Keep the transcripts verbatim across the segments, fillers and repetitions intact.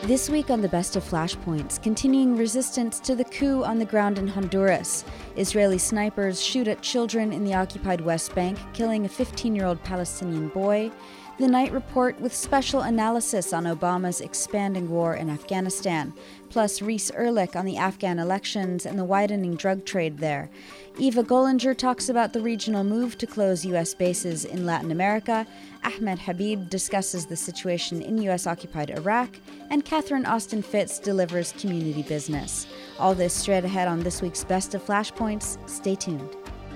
This week on the Best of Flashpoints, continuing resistance to the coup on the ground in Honduras. Israeli snipers shoot at children in the occupied West Bank, killing a fifteen-year-old Palestinian boy. The Night Report with special analysis on Obama's expanding war in Afghanistan, plus Reese Erlich on the Afghan elections and the widening drug trade there. Eva Gollinger talks about the regional move to close U S bases in Latin America. Ahmed Habib discusses the situation in U S-occupied Iraq. And Catherine Austin Fitz delivers community business. All this straight ahead on this week's Best of Flashpoints. Stay tuned.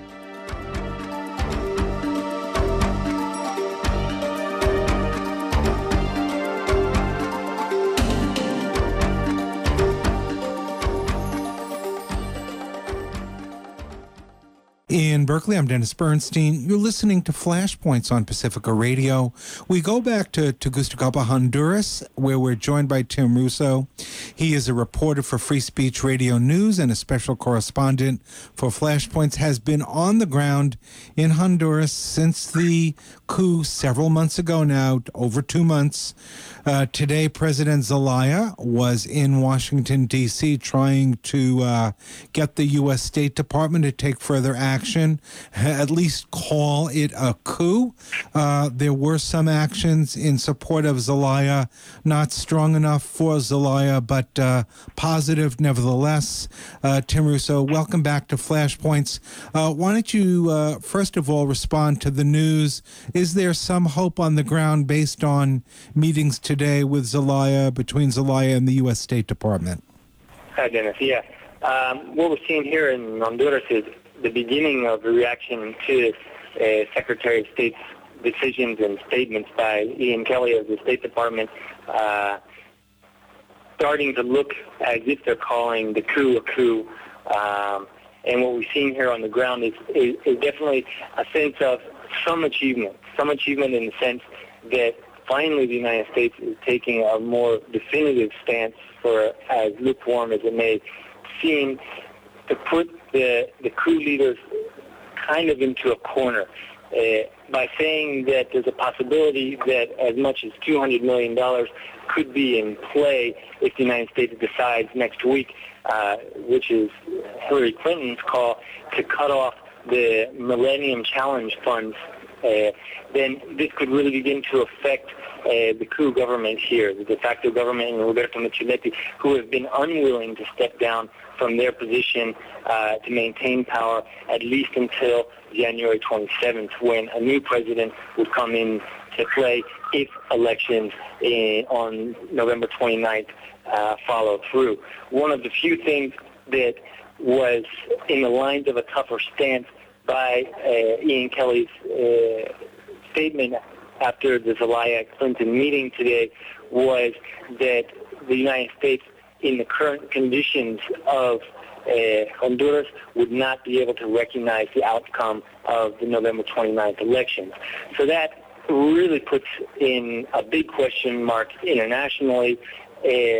In Berkeley, I'm Dennis Bernstein. You're listening to Flashpoints on Pacifica Radio. We go back to Tegucigalpa, Honduras, where we're joined by Tim Russo. He is a reporter for Free Speech Radio News and a special correspondent for Flashpoints, has been on the ground in Honduras since the coup several months ago now, over two months. Uh, today, President Zelaya was in Washington, D C, trying to uh, get the U S State Department to take further action, at least call it a coup. Uh, there were some actions in support of Zelaya, not strong enough for Zelaya, but uh, positive nevertheless. Uh, Tim Russo, welcome back to Flashpoints. Uh, why don't you, uh, first of all, respond to the news? Is there some hope on the ground based on meetings today with Zelaya, between Zelaya and the U S State Department? Hi, Dennis. Yeah. Um, what we're seeing here in Honduras is the beginning of a reaction to uh, Secretary of State's decisions and statements by Ian Kelly of the State Department, uh, starting to look as if they're calling the coup a coup. Um, and what we've seen here on the ground is, is, is definitely a sense of some achievement, some achievement in the sense that finally the United States is taking a more definitive stance, for as lukewarm as it may seem, to put the, the coup leaders kind of into a corner uh, by saying that there's a possibility that as much as two hundred million dollars could be in play if the United States decides next week, uh, which is Hillary Clinton's call, to cut off the Millennium Challenge funds. Uh, then this could really begin to affect uh, the coup government here, the de facto government and Roberto Micheletti, who have been unwilling to step down from their position uh, to maintain power at least until January twenty-seventh, when a new president would come in to play if elections in, on November twenty-ninth uh, follow through. One of the few things that was in the lines of a tougher stance by uh, Ian Kelly's uh, statement after the Zelaya-Clinton meeting today was that the United States, in the current conditions of uh, Honduras, would not be able to recognize the outcome of the November twenty-ninth elections. So that really puts in a big question mark internationally uh,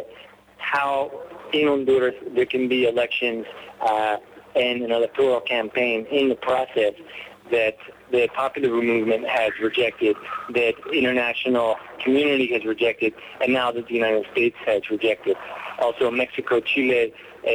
how in Honduras there can be elections uh, and an electoral campaign in the process that the popular movement has rejected, that international community has rejected, and now that the United States has rejected. Also, Mexico, Chile, uh,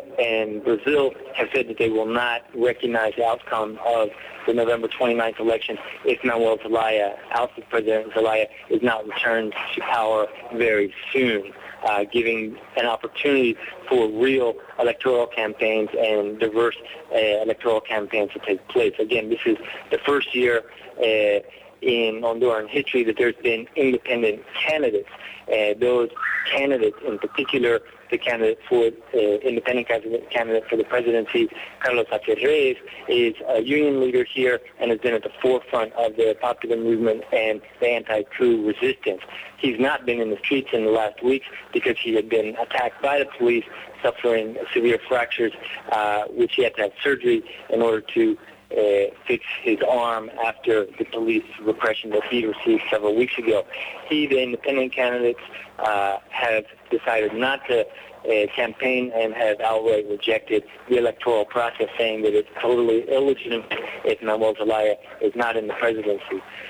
and Brazil have said that they will not recognize the outcome of the November twenty-ninth election if Manuel Zelaya, ousted President Zelaya, is not returned to power very soon, uh, giving an opportunity for real electoral campaigns and diverse uh, electoral campaigns to take place. Again, this is the first year uh, in Honduran history that there's been independent candidates. Uh, those candidates, in particular, the candidate for uh, independent candidate for the presidency, Carlos Sánchez Reyes, is a union leader here and has been at the forefront of the popular movement and the anti-coup resistance. He's not been in the streets in the last weeks because he had been attacked by the police, suffering severe fractures, uh, which he had to have surgery in order to Uh, fix his arm after the police repression that he received several weeks ago. He, the independent candidates, uh, have decided not to uh, campaign and have outright rejected the electoral process, saying that it's totally illegitimate if Manuel Zelaya is not in the presidency.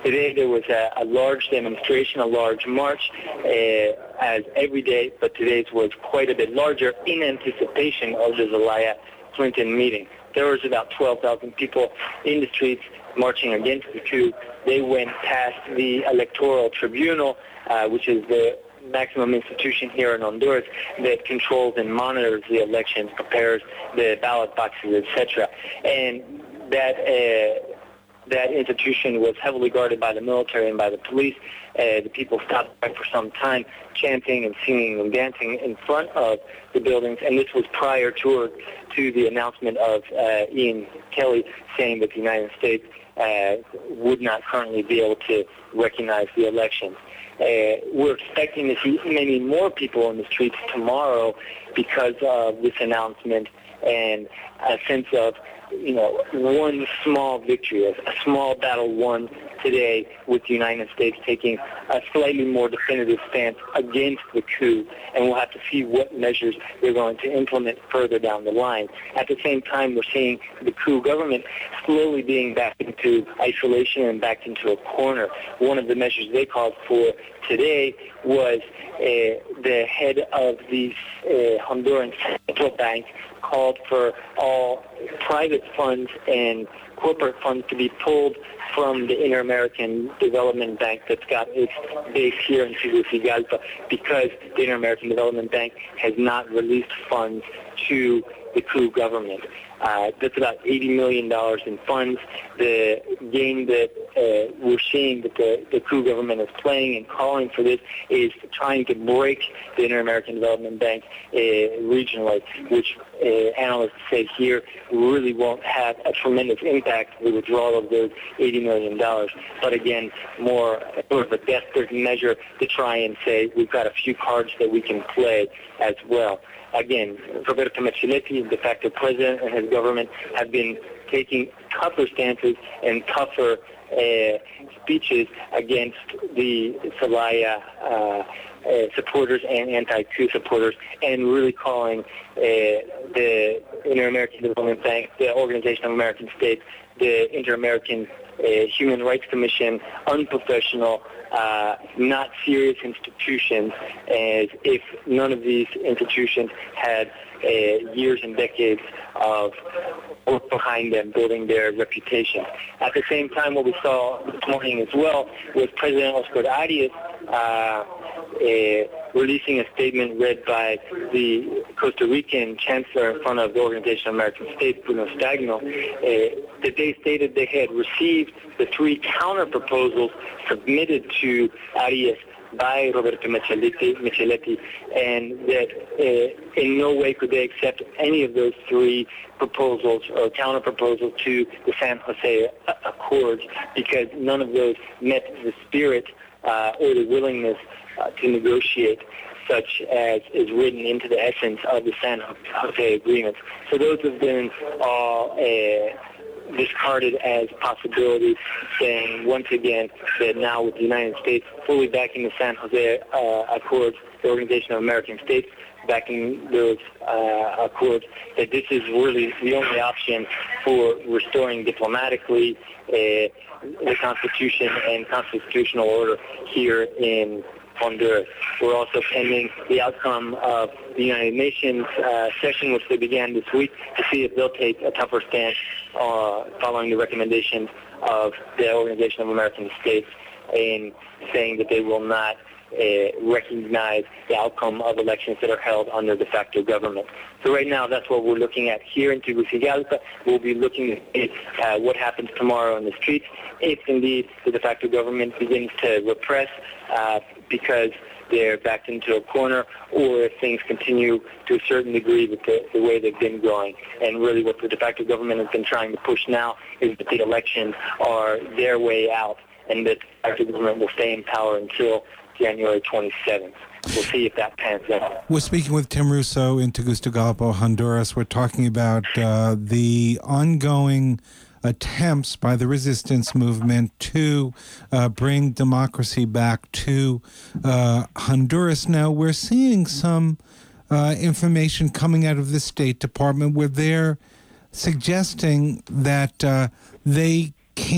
Today there was a, a large demonstration, a large march, uh, as every day, but today's was quite a bit larger in anticipation of the Zelaya Clinton meeting. There was about twelve thousand people in the streets marching against the coup. They went past the electoral tribunal, uh, which is the maximum institution here in Honduras that controls and monitors the elections, prepares the ballot boxes, et cetera. And that uh, that institution was heavily guarded by the military and by the police. Uh, the people stopped by for some time, chanting and singing and dancing in front of the buildings, and this was prior to, to the announcement of uh, Ian Kelly saying that the United States uh, would not currently be able to recognize the elections. Uh, we're expecting to see many more people in the streets tomorrow because of this announcement and a sense of, you know, one small victory, a small battle won today, with the United States taking a slightly more definitive stance against the coup, and we'll have to see what measures they're going to implement further down the line. At the same time, we're seeing the coup government slowly being backed into isolation and backed into a corner. One of the measures they called for today was uh, the head of the uh, Honduran Central Bank called for all private funds and corporate funds to be pulled from the Inter-American Development Bank that's got its base here in Tegucigalpa, because the Inter-American Development Bank has not released funds to the coup government. Uh, that's about eighty million dollars in funds. The game that uh, we're seeing that the, the coup government is playing and calling for this is trying to break the Inter-American Development Bank uh, regionally, which uh, analysts say here really won't have a tremendous impact, the withdrawal of those eighty million dollars. But again, more sort of a desperate measure to try and say we've got a few cards that we can play as well. Again, Roberto Micheletti, the de facto president, and his government have been taking tougher stances and tougher uh, speeches against the Zelaya uh, uh, supporters and anti-coup supporters, and really calling uh, the Inter-American Development Bank, the Organization of American States, the Inter-American uh, Human Rights Commission unprofessional, Uh, not serious institutions, as if none of these institutions had uh, years and decades of work behind them, building their reputation. At the same time, what we saw this morning as well was President Oscar Arias uh, uh, releasing a statement read by the Costa Rican chancellor in front of the Organization of American States, Bruno Stagno, uh, that they stated they had received the three counter-proposals submitted to Arias by Roberto Micheletti, Micheletti and that uh, in no way could they accept any of those three proposals or counter-proposals to the San Jose Accords, because none of those met the spirit uh, or the willingness uh, to negotiate, such as is written into the essence of the San Jose agreements. So those have been all uh, discarded as possibilities, saying once again that now with the United States fully backing the San Jose uh, Accords, the Organization of American States backing those uh, accords, that this is really the only option for restoring diplomatically uh, the Constitution and constitutional order here in Honduras. We're also pending the outcome of the United Nations uh, session, which they began this week, to see if they'll take a tougher stance uh, following the recommendations of the Organization of American States in saying that they will not uh, recognize the outcome of elections that are held under de facto government. So right now, that's what we're looking at here in Tegucigalpa. We'll be looking at uh, what happens tomorrow in the streets, if indeed the de facto government begins to repress uh, because they're backed into a corner, or if things continue to a certain degree with the, the way they've been going. And really what the de facto government has been trying to push now is that the elections are their way out, and that the de facto government will stay in power until January twenty-seventh. We'll see if that pans out. We're speaking with Tim Russo in Tegucigalpa, Honduras. We're talking about uh, the ongoing attempts by the resistance movement to uh, bring democracy back to uh, Honduras. Now, we're seeing some uh, information coming out of the State Department where they're suggesting that uh, they can't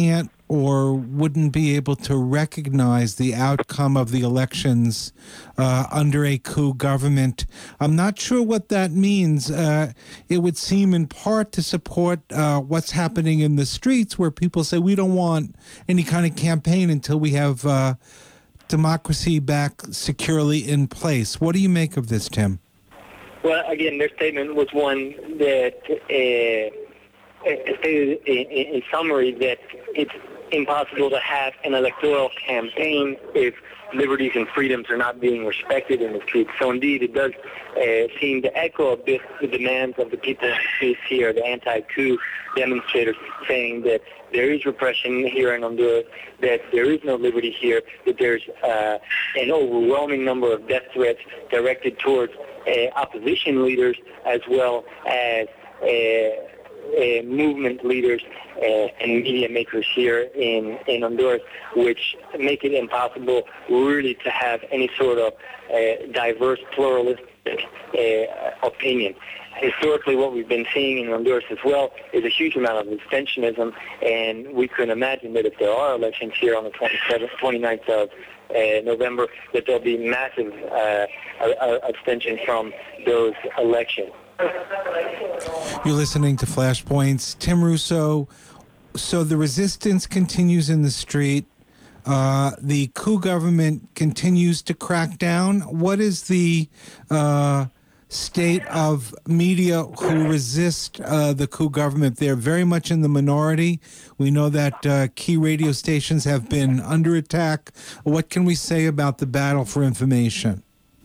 or wouldn't be able to recognize the outcome of the elections uh, under a coup government. I'm not sure what that means. Uh, it would seem in part to support uh, what's happening in the streets, where people say we don't want any kind of campaign until we have uh, democracy back securely in place. What do you make of this, Tim? Well, again, their statement was one that uh, stated in, in summary that it's impossible to have an electoral campaign if liberties and freedoms are not being respected in the streets. So indeed, it does uh, seem to echo a bit the demands of the people in the streets here, the anti-coup demonstrators, saying that there is repression here in Honduras, that there is no liberty here, that there's uh, an overwhelming number of death threats directed towards uh, opposition leaders as well as uh, uh, movement leaders uh, and media makers here in, in Honduras, which make it impossible really to have any sort of uh, diverse, pluralistic uh, opinion. Historically, what we've been seeing in Honduras as well is a huge amount of abstentionism, and we can imagine that if there are elections here on the twenty-seventh, twenty-ninth of uh, November, that there'll be massive uh, uh, abstention from those elections. You're listening to Flashpoints. Tim Russo, so the resistance continues in the street. Uh, the coup government continues to crack down. What is the uh, state of media who resist uh, the coup government? They're very much in the minority. We know that uh, key radio stations have been under attack. What can we say about the battle for information?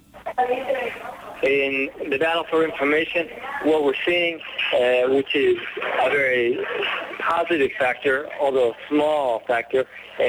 In the battle for information, what we're seeing, uh, which is a very positive factor, although a small factor, uh,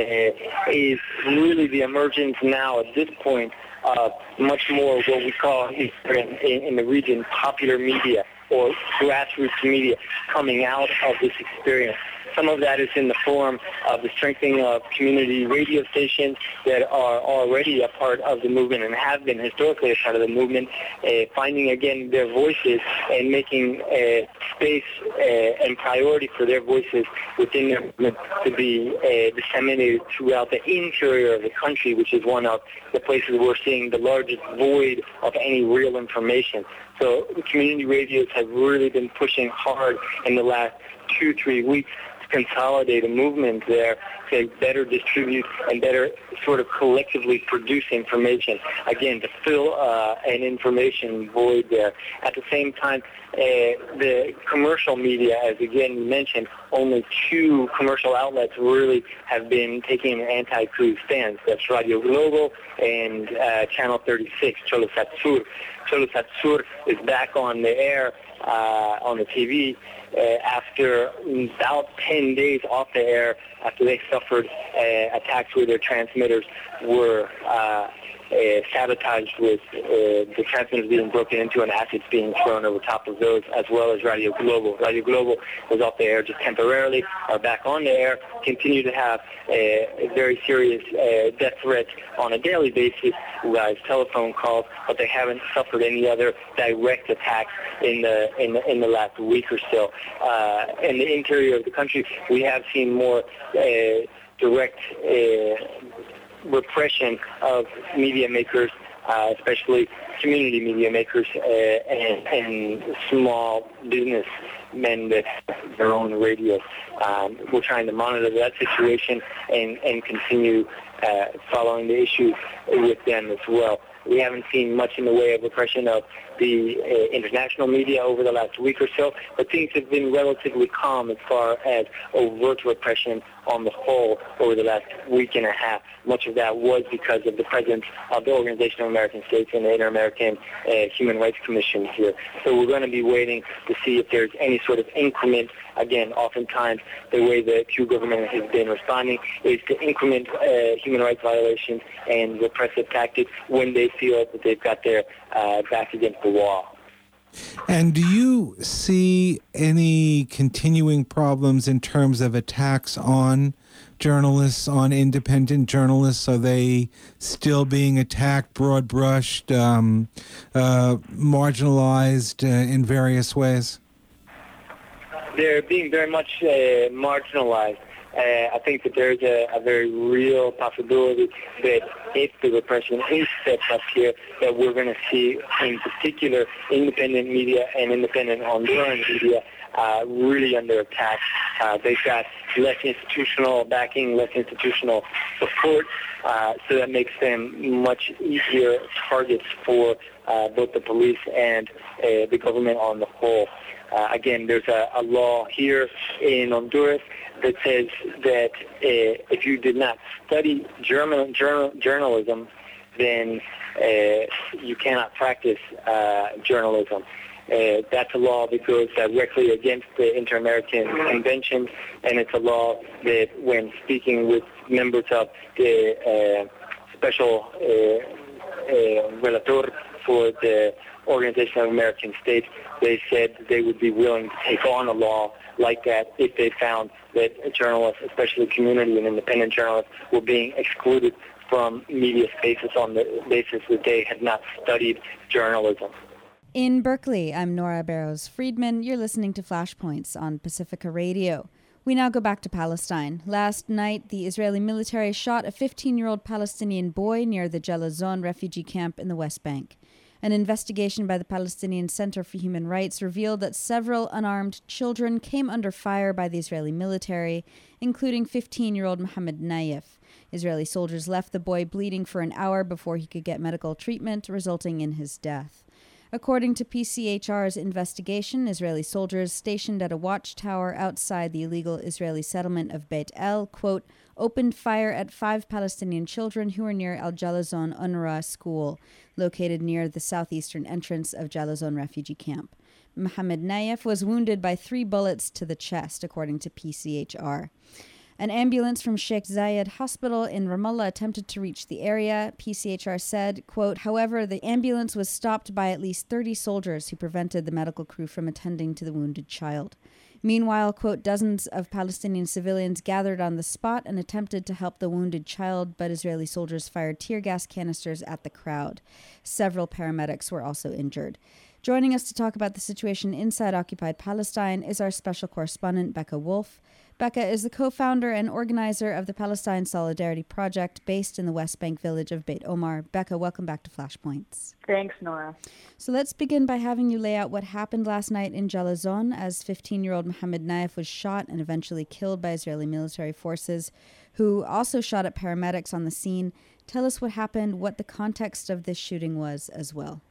is really the emergence now at this point of much more what we call in, in, in the region popular media or grassroots media coming out of this experience. Some of that is in the form of the strengthening of community radio stations that are already a part of the movement and have been historically a part of the movement, uh, finding again their voices and making uh, space uh, and priority for their voices within their movement to be uh, disseminated throughout the interior of the country, which is one of the places we're seeing the largest void of any real information. So community radios have really been pushing hard in the last two, three weeks consolidate a movement there to better distribute and better sort of collectively produce information, again, to fill uh, an information void there. At the same time, uh, the commercial media, as again you mentioned, only two commercial outlets really have been taking an anti-coup stance. That's Radio Globo and uh, Channel thirty-six, Cholosat Sur. Cholosat Sur is back on the air, uh, on the T V, Uh, after about ten days off the air, after they suffered uh, attacks where their transmitters were uh, uh, sabotaged with uh, the transmitters being broken into and acids being thrown over top of those, as well as Radio Globo. Radio Globo was off the air just temporarily, are back on the air, continue to have uh, very serious uh, death threats on a daily basis, guys, telephone calls, but they haven't suffered any other direct attacks in the in the, in the last week or so. Uh, in the interior of the country, we have seen more uh, direct uh, repression of media makers, uh, especially community media makers uh, and, and small business men that have their own radio. Um, we're trying to monitor that situation and, and continue uh, following the issue with them as well. We haven't seen much in the way of repression of the uh, international media over the last week or so, but things have been relatively calm as far as overt repression on the whole over the last week and a half. Much of that was because of the presence of the Organization of American States and the Inter-American uh, Human Rights Commission here. So we're going to be waiting to see if there's any sort of increment. Again, oftentimes the way the Q government has been responding is to increment uh, human rights violations and repressive tactics when they feel that they've got their uh, back against the wall. And do you see any continuing problems in terms of attacks on journalists, on independent journalists? Are they still being attacked, broad-brushed, um, uh, marginalized uh, in various ways? They're being very much uh, marginalized. Uh, I think that there's a, a very real possibility that if the repression is stepped up here, that we're going to see, in particular, independent media and independent Honduran media uh, really under attack. Uh, they've got less institutional backing, less institutional support, uh, so that makes them much easier targets for uh, both the police and uh, the government on the whole. Uh, again, there's a, a law here in Honduras that says that uh, if you did not study German, journal, journalism, then uh, you cannot practice uh, journalism. Uh, that's a law that goes directly against the Inter-American Convention, and it's a law that, when speaking with members of the uh, special uh, uh, relator for the Organization of American States, they said they would be willing to take on a law like that if they found that journalists, especially community and independent journalists, were being excluded from media spaces on the basis that they had not studied journalism. In Berkeley, I'm Nora Barrows-Friedman. You're listening to Flashpoints on Pacifica Radio. We now go back to Palestine. Last night, the Israeli military shot a fifteen-year-old Palestinian boy near the Jalazon refugee camp in the West Bank. An investigation by the Palestinian Center for Human Rights revealed that several unarmed children came under fire by the Israeli military, including fifteen-year-old Mohammed Nayef. Israeli soldiers left the boy bleeding for an hour before he could get medical treatment, resulting in his death. According to P C H R's investigation, Israeli soldiers stationed at a watchtower outside the illegal Israeli settlement of Beit El, quote, opened fire at five Palestinian children who were near Al Jalazon UNRWA school, located near the southeastern entrance of Jalazon refugee camp. Mohammed Nayef was wounded by three bullets to the chest, according to P C H R. An ambulance from Sheikh Zayed Hospital in Ramallah attempted to reach the area. P C H R said, quote, however, the ambulance was stopped by at least thirty soldiers who prevented the medical crew from attending to the wounded child. Meanwhile, quote, dozens of Palestinian civilians gathered on the spot and attempted to help the wounded child, but Israeli soldiers fired tear gas canisters at the crowd. Several paramedics were also injured. Joining us to talk about the situation inside occupied Palestine is our special correspondent, Becca Wolf. Becca is the co-founder and organizer of the Palestine Solidarity Project based in the West Bank village of Beit Omar. Becca, welcome back to Flashpoints. Thanks, Nora. So let's begin by having you lay out what happened last night in Jalazon as fifteen-year-old Mohammed Nayef was shot and eventually killed by Israeli military forces, who also shot at paramedics on the scene. Tell us what happened, what the context of this shooting was as well.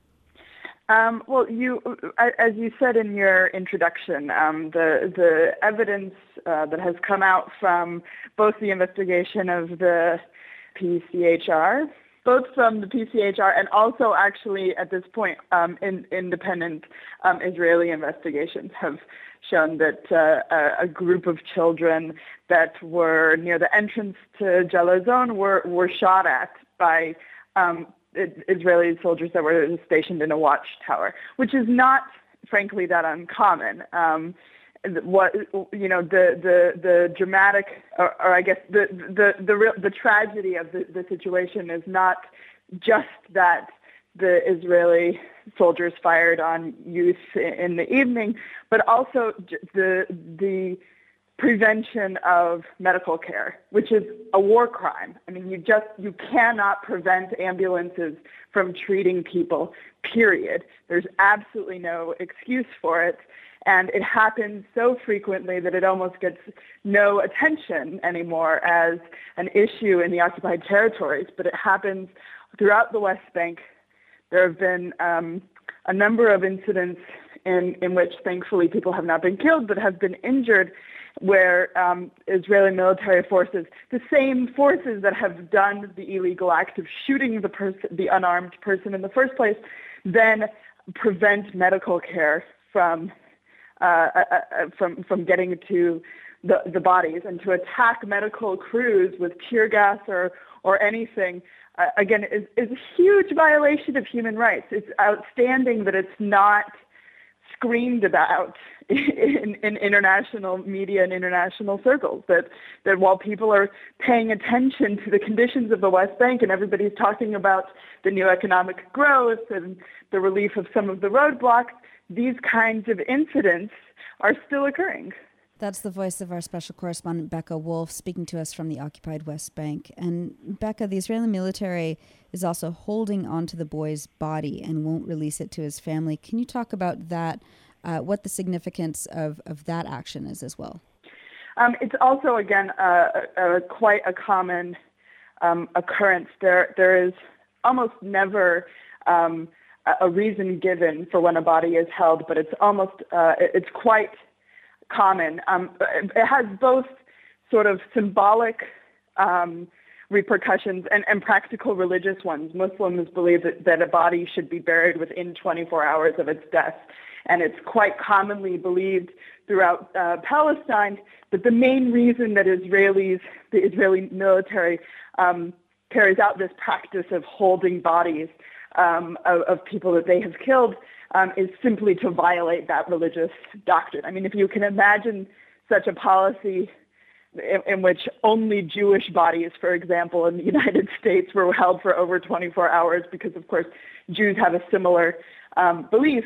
Um, well, you, as you said in your introduction, um, the the evidence uh, that has come out from both the investigation of the P C H R, both from the P C H R and also actually at this point um, in, independent um, Israeli investigations have shown that uh, a, a group of children that were near the entrance to Jalazon were were shot at by um, Israeli soldiers that were stationed in a watchtower, which is not, frankly, that uncommon. Um, what you know, the the the dramatic, or, or I guess the the the real, the tragedy of the, the situation is not just that the Israeli soldiers fired on youth in the evening, but also the the prevention of medical care, which is a war crime. I mean, you just, you cannot prevent ambulances from treating people, period. There's absolutely no excuse for it. And it happens so frequently that it almost gets no attention anymore as an issue in the occupied territories, but it happens throughout the West Bank. There have been um, a number of incidents in, in which, thankfully, people have not been killed, but have been injured, where um, Israeli military forces, the same forces that have done the illegal act of shooting the person, the unarmed person in the first place, then prevent medical care from uh, uh, uh, from from getting to the, the bodies, and to attack medical crews with tear gas or or anything. Uh, again, is, is a huge violation of human rights. It's outstanding that it's not screamed about in, in international media and international circles, that, that while people are paying attention to the conditions of the West Bank and everybody's talking about the new economic growth and the relief of some of the roadblocks, these kinds of incidents are still occurring. That's the voice of our special correspondent, Becca Wolf, speaking to us from the occupied West Bank. And Becca, the Israeli military is also holding onto the boy's body and won't release it to his family. Can you talk about that, uh, what the significance of, of that action is as well? Um, it's also, again, uh, uh, quite a common um, occurrence. There, there is almost never um, a reason given for when a body is held, but it's almost, uh, it's quite common. Um, it has both sort of symbolic um, repercussions and, and practical religious ones. Muslims believe that, that a body should be buried within twenty-four hours of its death. And it's quite commonly believed throughout uh, Palestine that the main reason that Israelis, the Israeli military, um, carries out this practice of holding bodies um, of, of people that they have killed um, is simply to violate that religious doctrine. I mean, if you can imagine such a policy in, in which only Jewish bodies, for example, in the United States were held for over twenty-four hours because, of course, Jews have a similar um, belief,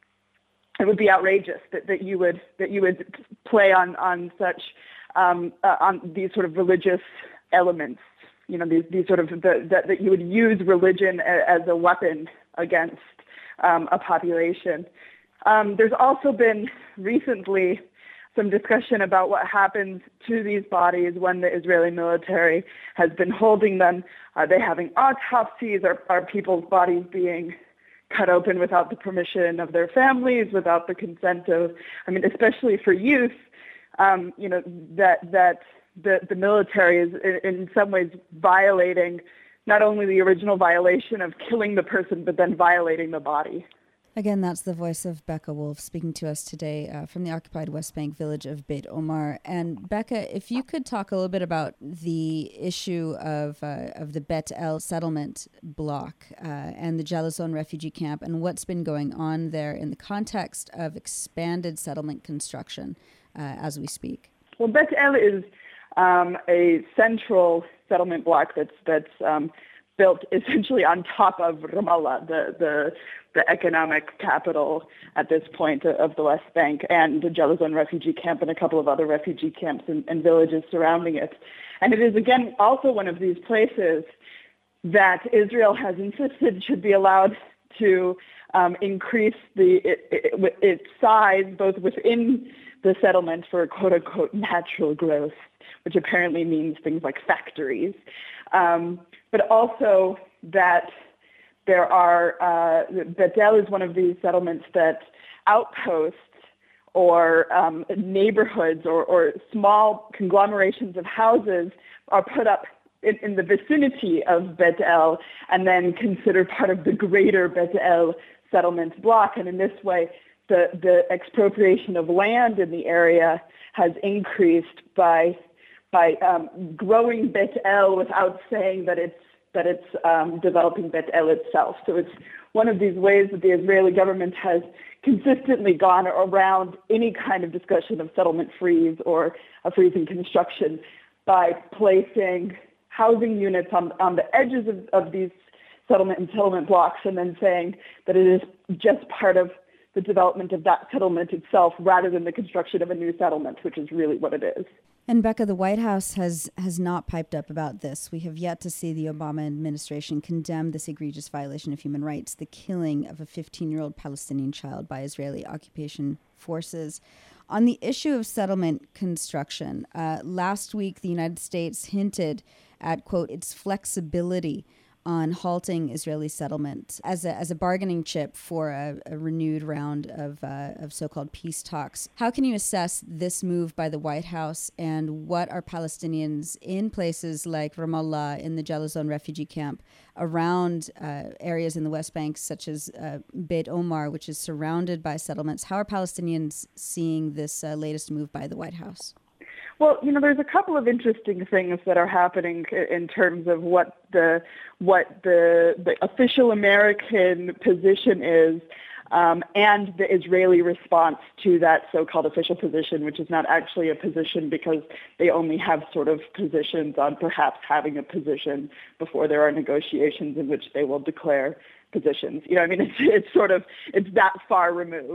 it would be outrageous that, that you would that you would play on on such um, uh, on these sort of religious elements. You know, these these sort of the, that that you would use religion as a weapon against um, a population. Um, there's also been recently some discussion about what happens to these bodies when the Israeli military has been holding them. Are they having autopsies? Are are people's bodies being cut open without the permission of their families, without the consent of, I mean, especially for youth, um, you know, that that the, the military is in, in some ways violating not only the original violation of killing the person, but then violating the body. Again, that's the voice of Becca Wolf speaking to us today uh, from the occupied West Bank village of Beit Omar. And Becca, if you could talk a little bit about the issue of uh, of the Bet El settlement block uh, and the Jalazon refugee camp and what's been going on there in the context of expanded settlement construction uh, as we speak. Well, Bet El is um, a central settlement block that's that's um, built essentially on top of Ramallah, the the the economic capital at this point of the West Bank, and the Jalazon refugee camp and a couple of other refugee camps and, and villages surrounding it. And it is, again, also one of these places that Israel has insisted should be allowed to um, increase the it, it, its size, both within the settlement for quote-unquote natural growth, which apparently means things like factories, um, but also that there are, uh, Bet El is one of these settlements that outposts or um, neighborhoods or, or small conglomerations of houses are put up in, in the vicinity of Bet El and then considered part of the greater Bet El settlement block. And in this way, the, the expropriation of land in the area has increased by by um, growing Bet El without saying that it's that it's um, developing Bet El itself. So it's one of these ways that the Israeli government has consistently gone around any kind of discussion of settlement freeze or a freeze in construction by placing housing units on, on the edges of, of these settlement and settlement blocks and then saying that it is just part of the development of that settlement itself rather than the construction of a new settlement, which is really what it is. And Becca, the White House has, has not piped up about this. We have yet to see the Obama administration condemn this egregious violation of human rights, the killing of a fifteen-year-old Palestinian child by Israeli occupation forces. On the issue of settlement construction, uh, last week the United States hinted at, quote, its flexibility on halting Israeli settlement as a as a bargaining chip for a, a renewed round of uh, of so-called peace talks. How can you assess this move by the White House, and what are Palestinians in places like Ramallah, in the Jalazon refugee camp, around uh, areas in the West Bank such as uh, Beit Omar, which is surrounded by settlements? How are Palestinians seeing this uh, latest move by the White House? Well, you know, there's a couple of interesting things that are happening in terms of what the what the, the official American position is um, and the Israeli response to that so-called official position, which is not actually a position because they only have sort of positions on perhaps having a position before there are negotiations in which they will declare positions. You know, I mean, it's, it's sort of, it's that far removed.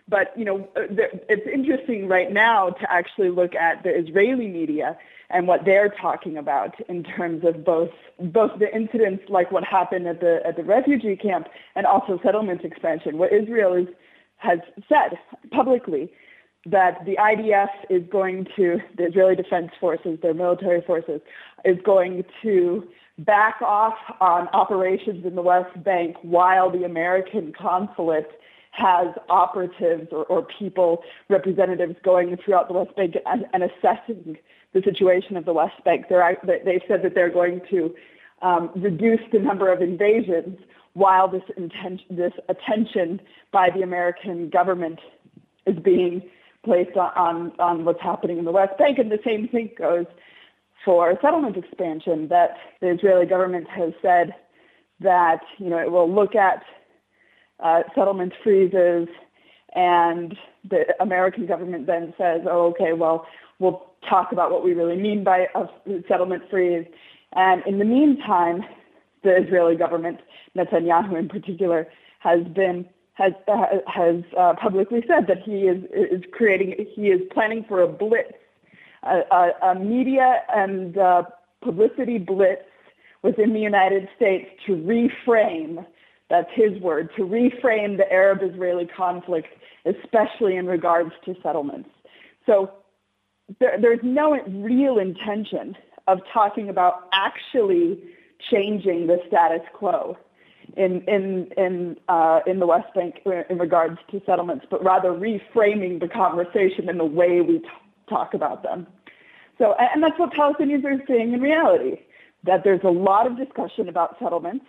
but, you know, it's interesting right now to actually look at the Israeli media and what they're talking about in terms of both both the incidents like what happened at the at the refugee camp and also settlement expansion. What Israel is, has said publicly that the I D F is going to, the Israeli Defense Forces, their military forces, is going to back off on operations in the West Bank while the American consulate has operatives or, or people, representatives going throughout the West Bank and, and assessing the situation of the West Bank. They're, they've said that they're going to um, reduce the number of invasions while this, intention, this attention by the American government is being placed on, on, on what's happening in the West Bank. And the same thing goes for settlement expansion, that the Israeli government has said that, you know, it will look at uh, settlement freezes, and the American government then says, oh, okay, well, we'll talk about what we really mean by a settlement freeze. And in the meantime, the Israeli government, Netanyahu in particular, has been has uh, has uh, publicly said that he is is creating, he is planning for a blitz, a, a, a media and uh, publicity blitz within the United States to reframe, that's his word, to reframe the Arab-Israeli conflict, especially in regards to settlements. So there, there's no real intention of talking about actually changing the status quo in in in uh, in the West Bank in regards to settlements, but rather reframing the conversation in the way we t- talk about them. So, and that's what Palestinians are seeing in reality, that there's a lot of discussion about settlements,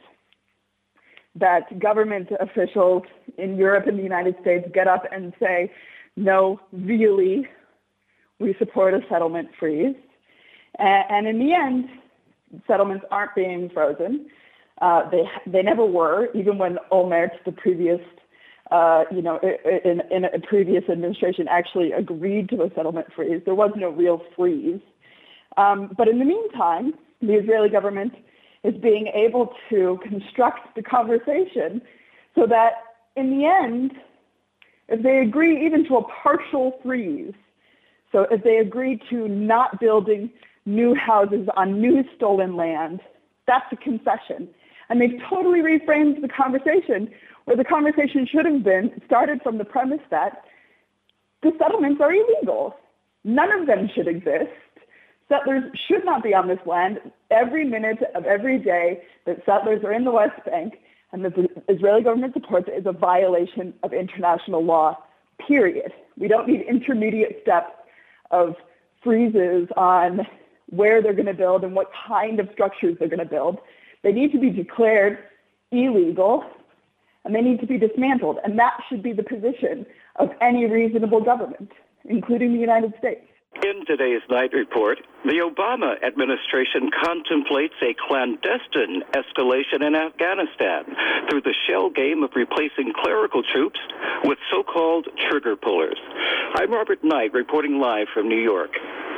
that government officials in Europe and the United States get up and say, no, really, we support a settlement freeze. And, and in the end, settlements aren't being frozen. Uh, they they never were, even when Olmert, the previous, uh, you know, in, in a previous administration, actually agreed to a settlement freeze. There was no real freeze. Um, but in the meantime, the Israeli government is being able to construct the conversation so that in the end, if they agree even to a partial freeze, so if they agree to not building new houses on new stolen land, that's a concession. And they've totally reframed the conversation, where the conversation should have been started from the premise that the settlements are illegal. None of them should exist. Settlers should not be on this land. Every minute of every day that settlers are in the West Bank and that the Israeli government supports it is a violation of international law, period. We don't need intermediate steps of freezes on where they're going to build and what kind of structures they're going to build. They need to be declared illegal, and they need to be dismantled. And that should be the position of any reasonable government, including the United States. In today's Night Report, the Obama administration contemplates a clandestine escalation in Afghanistan through the shell game of replacing clerical troops with so-called trigger pullers. I'm Robert Knight, reporting live from New York.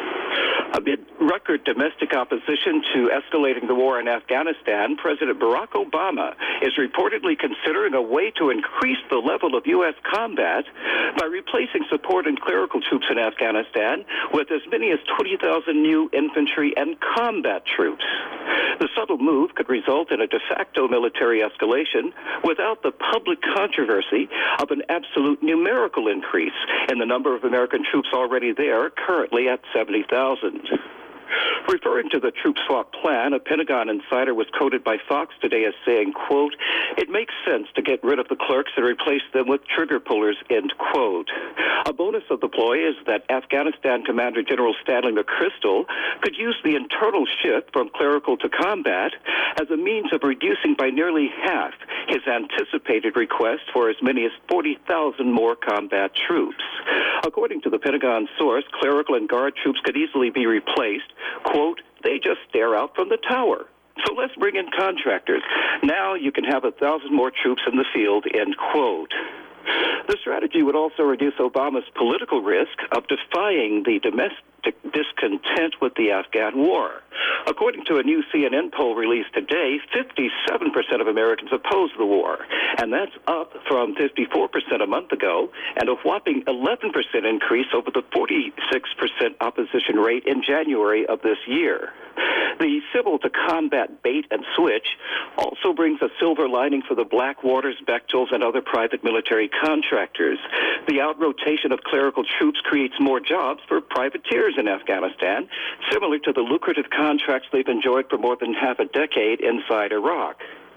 Amid record domestic opposition to escalating the war in Afghanistan, President Barack Obama is reportedly considering a way to increase the level of U S combat by replacing support and clerical troops in Afghanistan with as many as twenty thousand new infantry and combat troops. The subtle move could result in a de facto military escalation without the public controversy of an absolute numerical increase in the number of American troops already there, currently at seventy thousand. Referring to the troop swap plan, a Pentagon insider was quoted by Fox today as saying, quote, "It makes sense to get rid of the clerks and replace them with trigger pullers," end quote. A bonus of the ploy is that Afghanistan Commander General Stanley McChrystal could use the internal shift from clerical to combat as a means of reducing by nearly half his anticipated request for as many as forty thousand more combat troops. According to the Pentagon source, clerical and guard troops could easily be replaced. Quote, "They just stare out from the tower. So let's bring in contractors. Now you can have a thousand more troops in the field," end quote. The strategy would also reduce Obama's political risk of defying the domestic discontent with the Afghan war. According to a new C N N poll released today, fifty-seven percent of Americans oppose the war, and that's up from fifty-four percent a month ago, and a whopping eleven percent increase over the forty-six percent opposition rate in January of this year. The Civil to Combat Bait and Switch also brings a silver lining for the Blackwaters, Bechtels, and other private military contractors. The out-rotation of clerical troops creates more jobs for privateers in Afghanistan, similar to the lucrative contracts they've enjoyed for more than half a decade inside Iraq.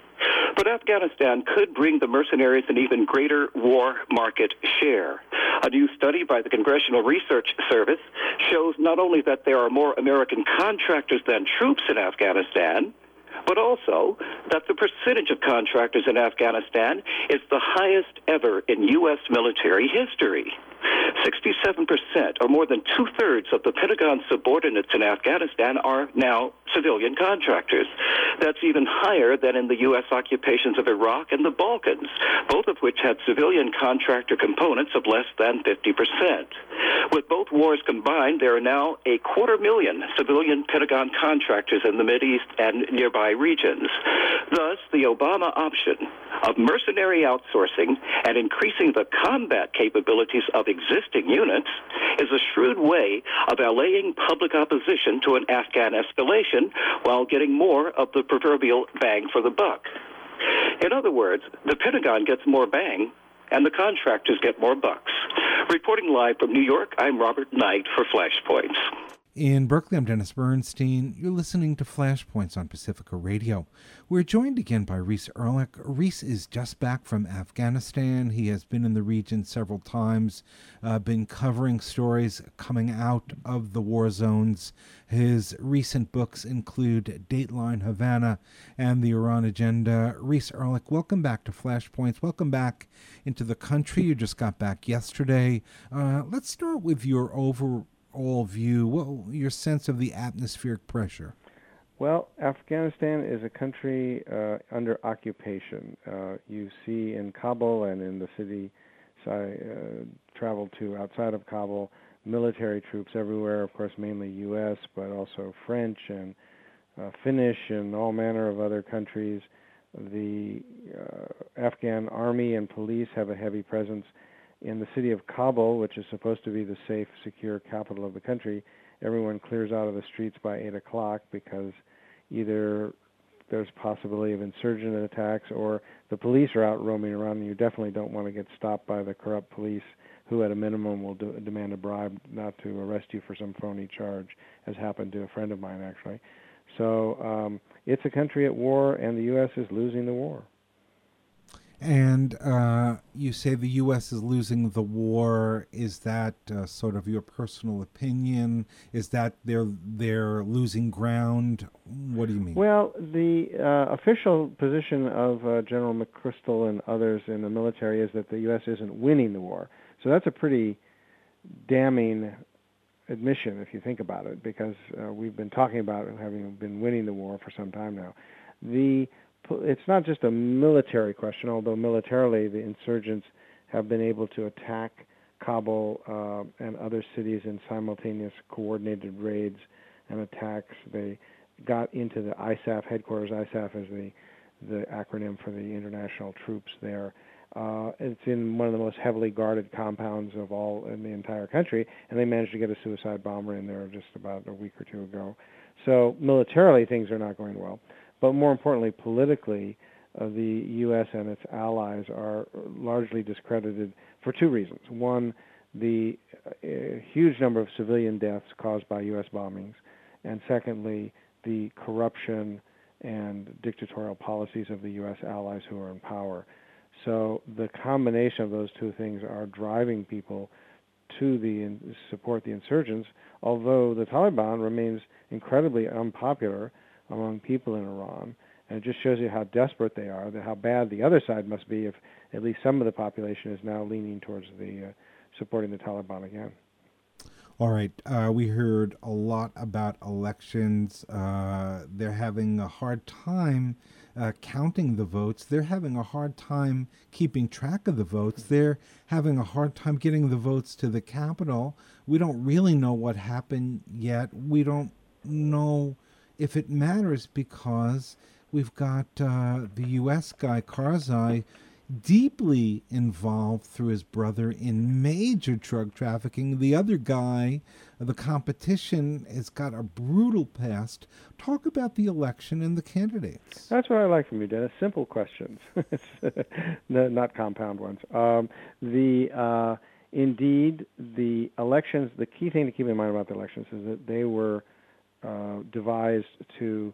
But Afghanistan could bring the mercenaries an even greater war market share. A new study by the Congressional Research Service shows not only that there are more American contractors than troops in Afghanistan, but also that the percentage of contractors in Afghanistan is the highest ever in U S military history. sixty-seven percent, or more than two-thirds of the Pentagon subordinates in Afghanistan are now civilian contractors. That's even higher than in the U S occupations of Iraq and the Balkans, both of which had civilian contractor components of less than fifty percent. With both wars combined, there are now a quarter million civilian Pentagon contractors in the Mideast and nearby regions. Thus, the Obama option of mercenary outsourcing and increasing the combat capabilities of existing units is a shrewd way of allaying public opposition to an Afghan escalation while getting more of the proverbial bang for the buck. In other words, the Pentagon gets more bang and the contractors get more bucks. Reporting live from New York, I'm Robert Knight for Flashpoints. In Berkeley, I'm Dennis Bernstein. You're listening to Flashpoints on Pacifica Radio. We're joined again by Rhys Ehrlich. Rhys is just back from Afghanistan. He has been in the region several times, uh, been covering stories coming out of the war zones. His recent books include Dateline Havana and The Iran Agenda. Rhys Ehrlich, welcome back to Flashpoints. Welcome back into the country. You just got back yesterday. Uh, let's start with your overall all view, what your sense of the atmospheric pressure? Well, Afghanistan is a country uh, under occupation. Uh, you see in Kabul and in the city so I uh, traveled to outside of Kabul, military troops everywhere, of course mainly U S, but also French and uh, Finnish and all manner of other countries. The uh, Afghan army and police have a heavy presence. In the city of Kabul, which is supposed to be the safe, secure capital of the country, everyone clears out of the streets by eight o'clock because either there's possibility of insurgent attacks or the police are out roaming around, and you definitely don't want to get stopped by the corrupt police who at a minimum will do, demand a bribe not to arrest you for some phony charge, as happened to a friend of mine, actually. So um, it's a country at war, and the U S is losing the war. And uh, you say the U S is losing the war. Is that uh, sort of your personal opinion? Is that they're they're losing ground? What do you mean? Well, the uh, official position of uh, General McChrystal and others in the military is that the U S isn't winning the war. So that's a pretty damning admission if you think about it, because uh, we've been talking about having been winning the war for some time now. The It's not just a military question, although militarily the insurgents have been able to attack Kabul uh, and other cities in simultaneous coordinated raids and attacks. They got into the I S A F headquarters. I S A F is the, the acronym for the international troops there. Uh, it's in one of the most heavily guarded compounds of all in the entire country, and they managed to get a suicide bomber in there just about a week or two ago. So militarily things are not going well. But more importantly, politically, uh, the U S and its allies are largely discredited for two reasons. One, the uh, huge number of civilian deaths caused by U S bombings, and secondly, the corruption and dictatorial policies of the U S allies who are in power. So the combination of those two things are driving people to the in, support the insurgents, although the Taliban remains incredibly unpopular among people in Iran, and it just shows you how desperate they are, that how bad the other side must be if at least some of the population is now leaning towards the uh, supporting the Taliban again. All right, uh, we heard a lot about elections. Uh, they're having a hard time uh, counting the votes. They're having a hard time keeping track of the votes. They're having a hard time getting the votes to the Capitol. We don't really know what happened yet. We don't know if it matters because we've got uh, the U S guy, Karzai, deeply involved through his brother in major drug trafficking. The other guy, the competition, has got a brutal past. Talk about the election and the candidates. That's what I like from you, Dennis. Simple questions, no, not compound ones. Um, the uh, indeed, the elections. The key thing to keep in mind about the elections is that they were uh, devised to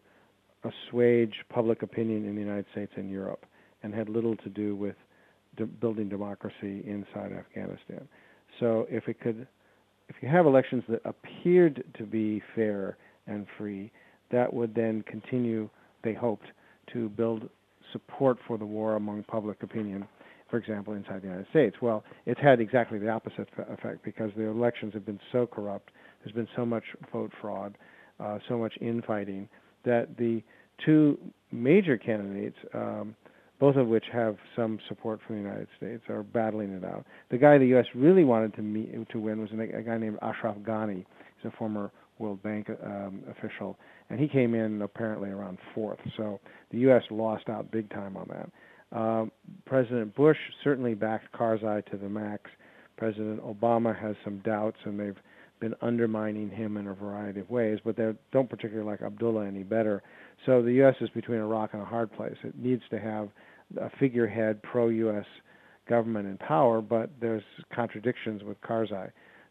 assuage public opinion in the United States and Europe, and had little to do with de- building democracy inside Afghanistan. So if it could, if you have elections that appeared to be fair and free, that would then continue, they hoped, to build support for the war among public opinion, for example, inside the United States. Well, it's had exactly the opposite effect because the elections have been so corrupt, there's been so much vote fraud, uh, so much infighting, that the two major candidates, um, both of which have some support from the United States, are battling it out. The guy the U S really wanted to meet, to win was a guy named Ashraf Ghani. He's a former World Bank um, official, and he came in apparently around fourth. So the U S lost out big time on that. Um, President Bush certainly backed Karzai to the max. President Obama has some doubts, and they've been undermining him in a variety of ways, but they don't particularly like Abdullah any better. So the U S is between a rock and a hard place. It needs to have a figurehead pro-U S government in power, but there's contradictions with Karzai.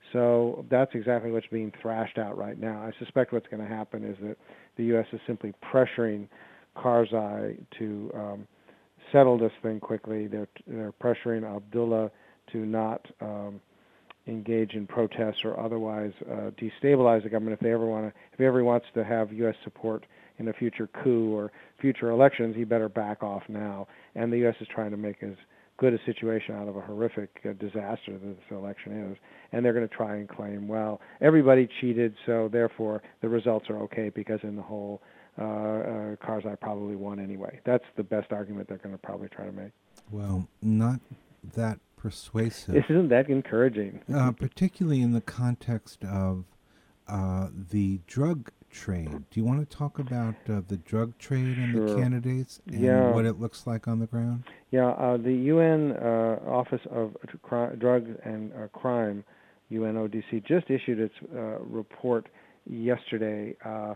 So that's exactly what's being thrashed out right now. I suspect what's going to happen is that the U S is simply pressuring Karzai to um, settle this thing quickly. They're, they're pressuring Abdullah to not um, engage in protests or otherwise uh, destabilize the government if they ever want to. If he ever wants to have U S support in a future coup or future elections, he better back off now. And the U S is trying to make as good a situation out of a horrific uh, disaster that this election is. And they're going to try and claim, well, everybody cheated, so therefore the results are okay because in the whole, uh, uh, Karzai probably won anyway. That's the best argument they're going to probably try to make. Well, not that persuasive. Isn't that encouraging? uh, particularly in the context of uh, the drug trade. Do you want to talk about uh, the drug trade and Sure. the candidates and Yeah. what it looks like on the ground? Yeah, uh, the U N uh, Office of Cri- Drugs and uh, Crime, U N O D C, just issued its uh, report yesterday. Uh,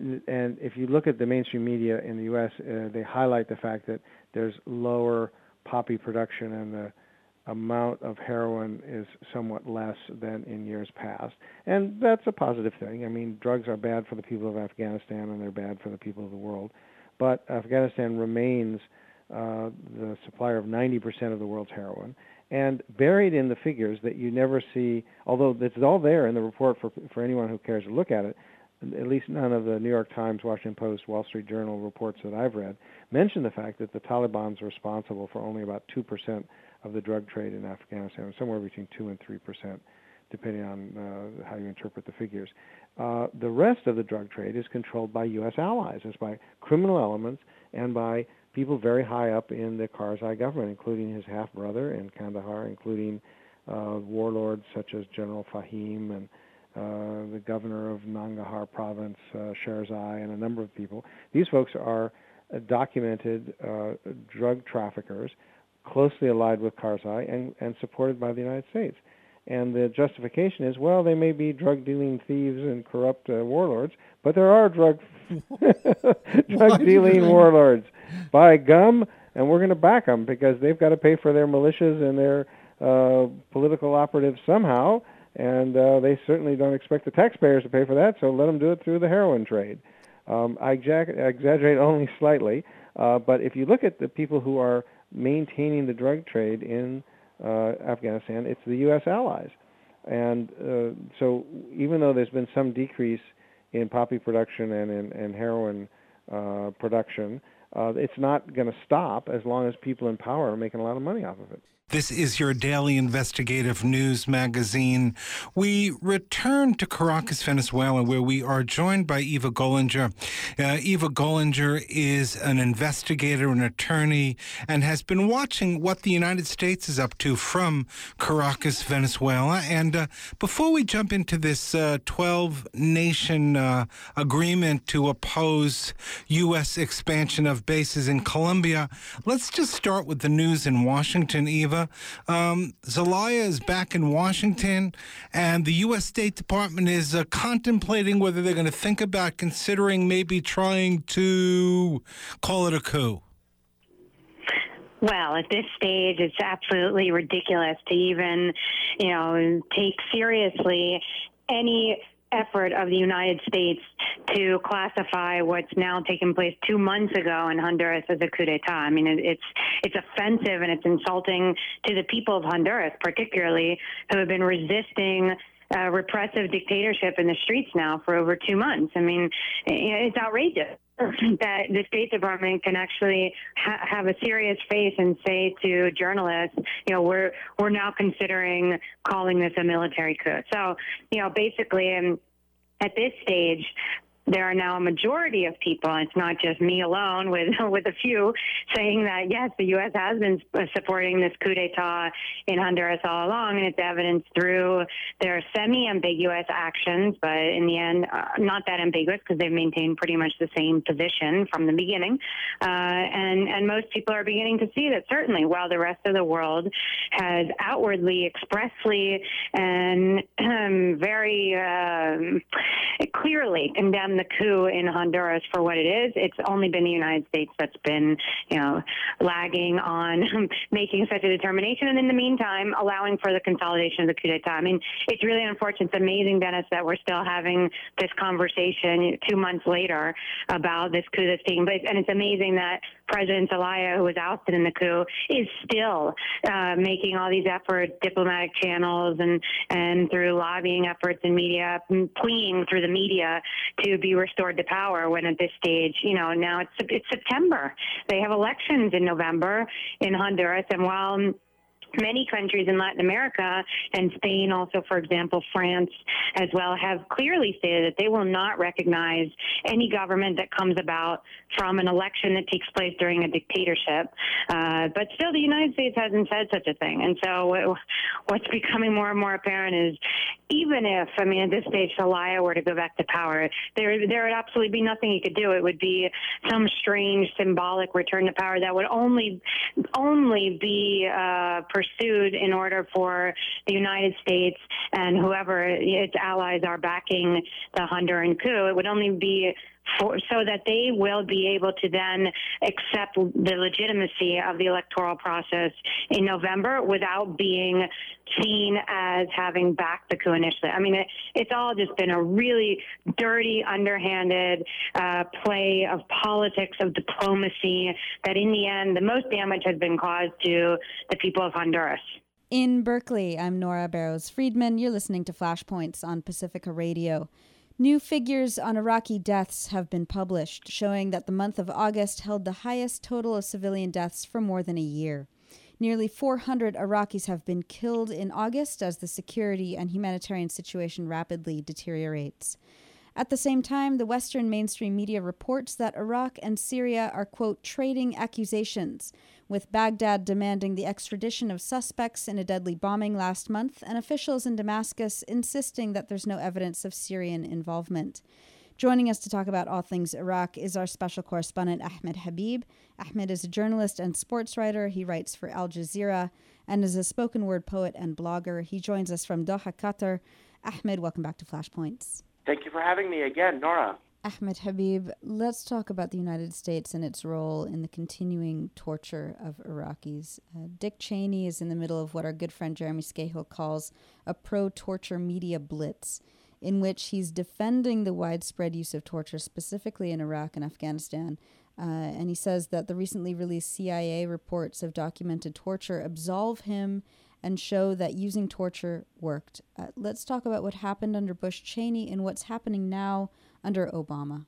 and if you look at the mainstream media in the U S, uh, they highlight the fact that there's lower poppy production and the amount of heroin is somewhat less than in years past. And that's a positive thing. I mean, drugs are bad for the people of Afghanistan and they're bad for the people of the world. But Afghanistan remains uh, the supplier of ninety percent of the world's heroin. And buried in the figures that you never see, although it's all there in the report for, for anyone who cares to look at it, at least none of the New York Times, Washington Post, Wall Street Journal reports that I've read mention the fact that the Taliban's responsible for only about two percent of the drug trade in Afghanistan, somewhere between two and three percent, depending on uh, how you interpret the figures. Uh, the rest of the drug trade is controlled by U S allies. It's by criminal elements and by people very high up in the Karzai government, including his half-brother in Kandahar, including uh, warlords such as General Fahim and uh, the governor of Nangarhar province, uh, Sherzai, and a number of people. These folks are uh, documented uh, drug traffickers, closely allied with Karzai and, and supported by the United States. And the justification is, well, they may be drug-dealing thieves and corrupt uh, warlords, but there are drug drug-dealing warlords. By gum, and we're going to back them because they've got to pay for their militias and their uh, political operatives somehow, and uh, they certainly don't expect the taxpayers to pay for that, so let them do it through the heroin trade. Um, I exa- exaggerate only slightly, uh, but if you look at the people who are maintaining the drug trade in uh, Afghanistan, it's the U S allies. And uh, so even though there's been some decrease in poppy production and in and heroin uh, production, uh, it's not going to stop as long as people in power are making a lot of money off of it. This is your daily investigative news magazine. We return to Caracas, Venezuela, where we are joined by Eva Gollinger. Uh, Eva Gollinger is an investigator, an attorney, and has been watching what the United States is up to from Caracas, Venezuela. And uh, before we jump into this uh, twelve-nation uh, agreement to oppose U S expansion of bases in Colombia, let's just start with the news in Washington, Eva. Um, Zelaya is back in Washington, and the U S State Department is uh, contemplating whether they're going to think about considering maybe trying to call it a coup. Well, at this stage, it's absolutely ridiculous to even, you know, take seriously any effort of the United States to classify what's now taken place two months ago in Honduras as a coup d'etat. I mean, it, it's it's offensive and it's insulting to the people of Honduras, particularly, who have been resisting uh, repressive dictatorship in the streets now for over two months. I mean, it's outrageous that the State Department can actually ha- have a serious face and say to journalists, you know, we're we're now considering calling this a military coup. So, you know, basically, um, at this stage, there are now a majority of people, and it's not just me alone with with a few, saying that, yes, the U S has been supporting this coup d'etat in Honduras all along, and it's evidenced through their semi-ambiguous actions, but in the end, uh, not that ambiguous because they've maintained pretty much the same position from the beginning. Uh, and, and most people are beginning to see that certainly while the rest of the world has outwardly, expressly, and um, very um, clearly condemned the coup in Honduras for what it is, it's only been the United States that's been, you know, lagging on making such a determination, and in the meantime, allowing for the consolidation of the coup d'etat. I mean, it's really unfortunate. It's amazing, Dennis, that we're still having this conversation two months later about this coup that's taking place, and it's amazing that President Zelaya, who was ousted in the coup, is still uh, making all these efforts, diplomatic channels, and, and through lobbying efforts in media, pleading through the media to be restored to power, when at this stage, you know, now it's it's September. They have elections in November in Honduras, and while many countries in Latin America and Spain, also, for example, France as well, have clearly stated that they will not recognize any government that comes about from an election that takes place during a dictatorship. Uh, but still, the United States hasn't said such a thing. And so what's becoming more and more apparent is, even if, I mean, at this stage, Zelaya were to go back to power, there, there would absolutely be nothing he could do. It would be some strange symbolic return to power that would only, only be uh, pursued in order for the United States and whoever its allies are backing the Honduran coup. It would only be for, so that they will be able to then accept the legitimacy of the electoral process in November without being seen as having backed the coup initially. I mean, it, it's all just been a really dirty, underhanded uh, play of politics, of diplomacy, that in the end, the most damage has been caused to the people of Honduras. In Berkeley, I'm Nora Barrows-Friedman. You're listening to Flashpoints on Pacifica Radio. New figures on Iraqi deaths have been published, showing that the month of August held the highest total of civilian deaths for more than a year. Nearly four hundred Iraqis have been killed in August as the security and humanitarian situation rapidly deteriorates. At the same time, the Western mainstream media reports that Iraq and Syria are, quote, trading accusations, with Baghdad demanding the extradition of suspects in a deadly bombing last month and officials in Damascus insisting that there's no evidence of Syrian involvement. Joining us to talk about all things Iraq is our special correspondent, Ahmed Habib. Ahmed is a journalist and sports writer. He writes for Al Jazeera and is a spoken word poet and blogger. He joins us from Doha, Qatar. Ahmed, welcome back to Flashpoints. Thank you for having me again, Nora. Ahmed Habib, let's talk about the United States and its role in the continuing torture of Iraqis. Uh, Dick Cheney is in the middle of what our good friend Jeremy Scahill calls a pro-torture media blitz, in which he's defending the widespread use of torture, specifically in Iraq and Afghanistan. Uh, and he says that the recently released C I A reports of documented torture absolve him and show that using torture worked. Uh, let's talk about what happened under Bush Cheney and what's happening now under Obama.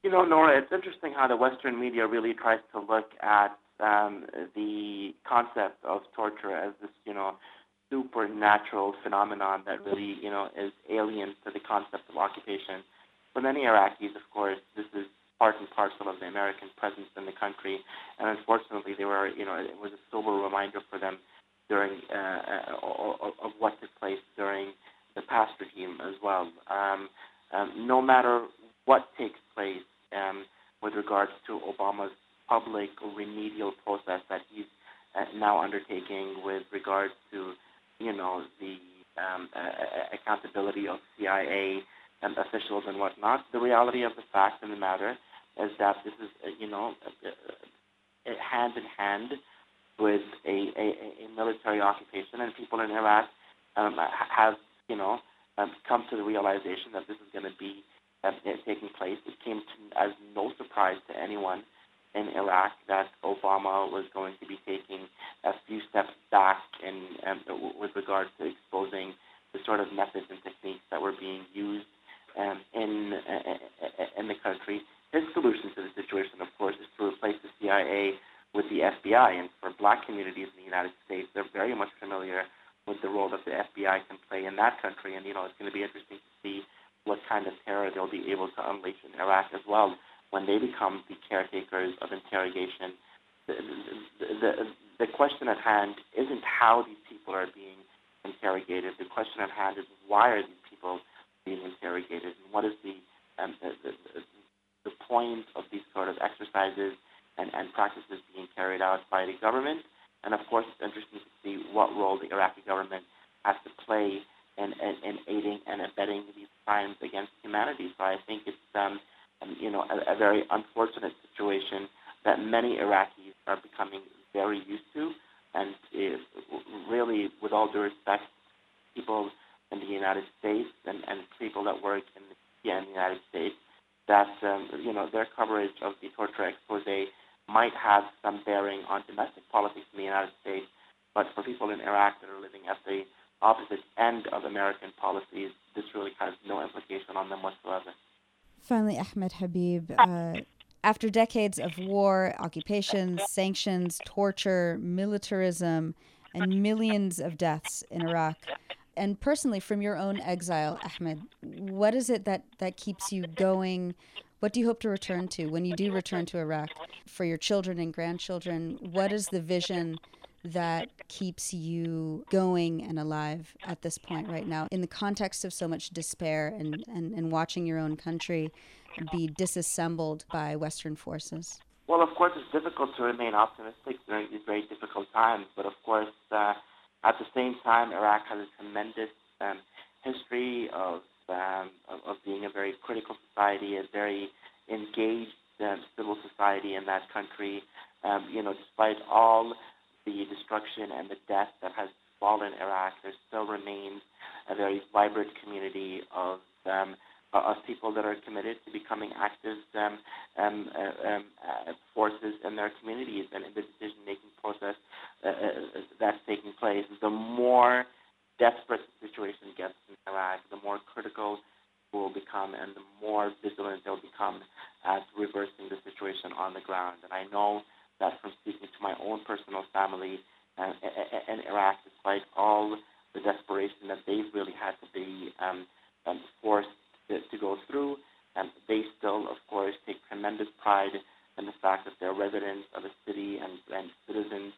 You know, Nora, it's interesting how the Western media really tries to look at um, the concept of torture as this, you know, supernatural phenomenon that really, you know, is alien to the concept of occupation. For many Iraqis, of course, this is part and parcel of the American presence in the country, and unfortunately, they were, you know, it was a sober reminder for them during uh, uh, of what took place during the past regime as well. Um, um, no matter what takes place um, with regards to Obama's public remedial process that he's uh, now undertaking with regards to, you know, the um, uh, accountability of C I A and officials and whatnot, the reality of the fact of the matter is that this is, uh, you know, uh, uh, hand in hand with a, a, a military occupation, and people in Iraq um, have, you know, um, come to the realization that this is going to be uh, taking place. It came to, as no surprise to anyone in Iraq that Obama was going to be taking a few steps back in um, with regard to exposing the sort of methods and techniques that were being used um, in uh, in the country. His solution to the situation, of course, is to replace the C I A with the F B I. And for black communities in the United States, they're very much familiar with the role that the F B I can play in that country. And, you know, it's going to be interesting to see what kind of terror they'll be able to unleash in Iraq as well when they become the caretakers of interrogation. The, the, the, the question at hand isn't how these people are being interrogated. The question at hand is why are these people being interrogated, and what is the, um, the, the, the point of these sort of exercises and, and practices being carried out by the government. And of course, it's interesting to see what role the Iraqi government has to play in, in, in aiding and abetting these crimes against humanity. So I think it's um, um, you know a, a very unfortunate situation that many Iraqis are becoming very used to. And if, really, with all due respect, people in the United States and, and people that work in the media in the United States, that um, you know their coverage of the torture expose might have some bearing on domestic politics in the United States, but for people in Iraq that are living at the opposite end of American policies, this really has no implication on them whatsoever. Finally, Ahmed Habib, uh, after decades of war, occupations, sanctions, torture, militarism, and millions of deaths in Iraq, and personally from your own exile, Ahmed, what is it that, that keeps you going? What do you hope to return to when you do return to Iraq for your children and grandchildren? What is the vision that keeps you going and alive at this point right now in the context of so much despair and, and, and watching your own country be disassembled by Western forces? Well, of course, it's difficult to remain optimistic during these very difficult times. But of course, uh, at the same time, Iraq has a tremendous um, history of Um, of, of being a very critical society, a very engaged um, civil society in that country. Um, you know, despite all the destruction and the death that has fallen Iraq, there still remains a very vibrant community of um, of people that are committed to becoming active um, um, uh, um, uh, forces in their communities and in the decision-making process uh, uh, that's taking place. The more desperate the situation gets in Iraq, the more critical it will become and the more vigilant they'll become at reversing the situation on the ground. And I know that from speaking to my own personal family uh, in Iraq, despite all the desperation that they've really had to be um, um, forced to, to go through, um, they still, of course, take tremendous pride in the fact that they're residents of a city and, and citizens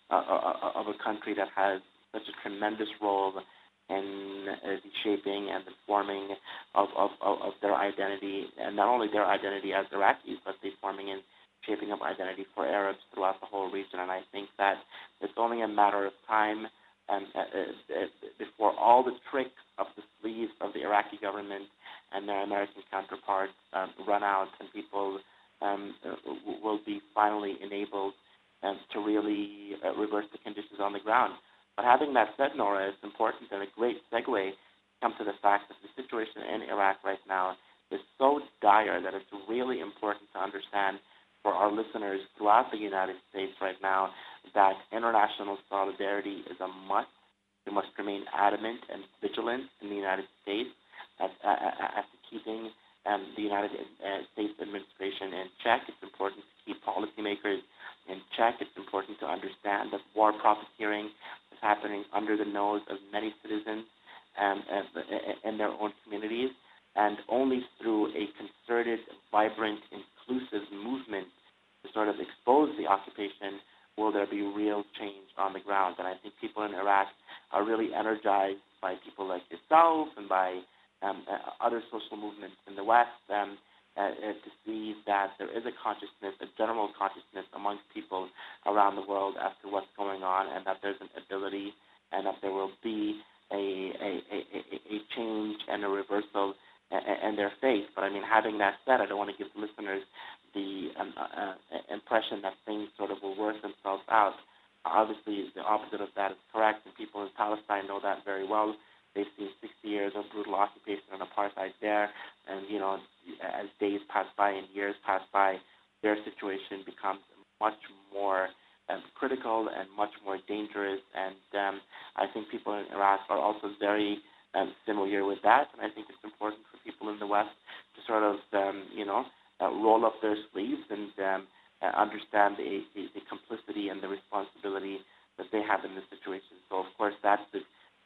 uh, of a country that has such a tremendous role in uh, the shaping and the forming of, of, of their identity, and not only their identity as Iraqis, but the forming and shaping of identity for Arabs throughout the whole region. And I think that it's only a matter of time um, uh, uh, before all the tricks up the sleeves of the Iraqi government and their American counterparts um, run out, and people um, uh, will be finally enabled um, to really uh, reverse the conditions on the ground. But having that said, Nora, it's important and a great segue to come to the fact that the situation in Iraq right now is so dire that it's really important to understand for our listeners throughout the United States right now that international solidarity is a must. We must remain adamant and vigilant in the United States at, at, at keeping um, the United uh, States administration in check. It's important to keep policymakers in check. It's important to understand that war profiteering is happening under the nose of many citizens um, uh, in their own communities. And only through a concerted, vibrant, inclusive movement to sort of expose the occupation will there be real change on the ground. And I think people in Iraq are really energized by people like yourself and by um, uh, other social movements in the West um, uh, uh, to see that there is a consciousness, a general consciousness amongst people around the world as to what's going on, and that there's an ability and that there will be a, a, a, a change and a reversal in their faith. But I mean, having that said, I don't want to give listeners the um, uh, impression that things sort of will work themselves out. Obviously, the opposite of that is correct, and people in Palestine know that very well. They've seen sixty years of brutal occupation and apartheid there, and, you know, as days pass by and years pass by, their situation becomes much more um, critical and much more dangerous, and um, I think people in Iraq are also very um, familiar with that, and I think it's important for people in the West to sort of, um, you know, uh, roll up their sleeves and um, uh, understand the, the, the complicity and the responsibility that they have in this situation. So, of course, that's the